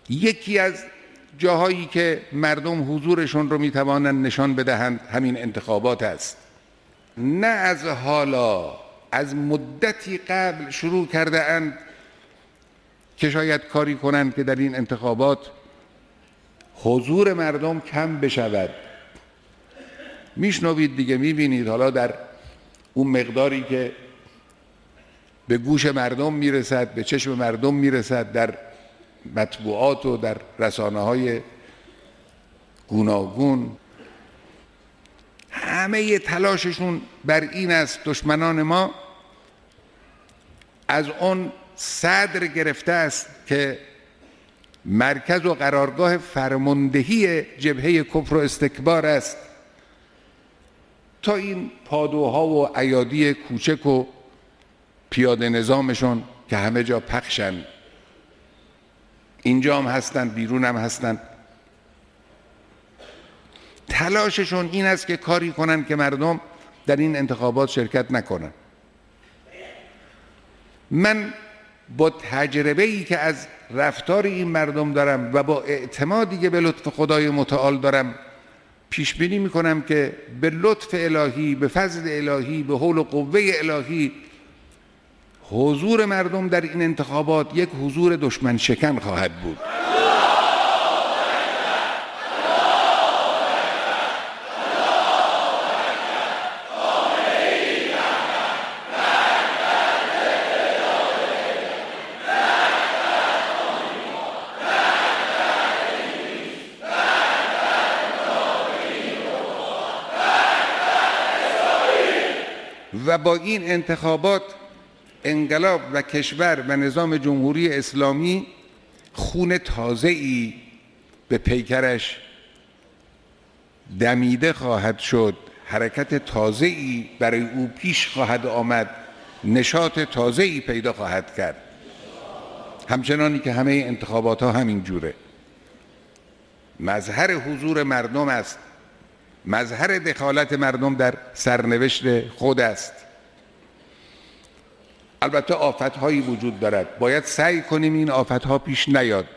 یکی از جاهایی که مردم حضورشون رو میتوانند نشان بدهند همین انتخابات است. نه از حالا، از مدتی قبل شروع کرده اند که شاید کاری کنند که در این انتخابات حضور مردم کم بشود. میشنوید دیگه، میبینید حالا در اون مقداری که به گوش مردم میرسد، به چشم مردم میرسد، در مطبوعات و در رسانه‌های گوناگون، همه تلاششون بر این است دشمنان ما از اون صدر گرفته است که مرکز و قرارگاه فرماندهی جبهه کفر و استکبار است، تا این پادوها و ایادی کوچک و پیاده نظامشون که همه جا پخشن، اینجا هم هستن، بیرون هم هستن، تلاششون این است که کاری کنن که مردم در این انتخابات شرکت نکنن. من با تجربه‌ای که از رفتار این مردم دارم و با اعتمادی که به لطف خدای متعال دارم پیش بینی میکنم که به لطف الهی، به فضل الهی، به حول و قوه الهی حضور مردم در این انتخابات یک حضور دشمن شکن خواهد بود. و با این انتخابات انقلاب و کشور و نظام جمهوری اسلامی خون تازه‌ای به پیکرش دمیده خواهد شد، حرکت تازه‌ای برای او پیش خواهد آمد، نشاط تازه‌ای پیدا خواهد کرد. همچنانی که همه انتخابات ها همین جوره. مظهر حضور مردم است، مظهر دخالت مردم در سرنوشت خود است. البته آفت‌هایی وجود دارد، باید سعی کنیم این آفت‌ها پیش نیاد.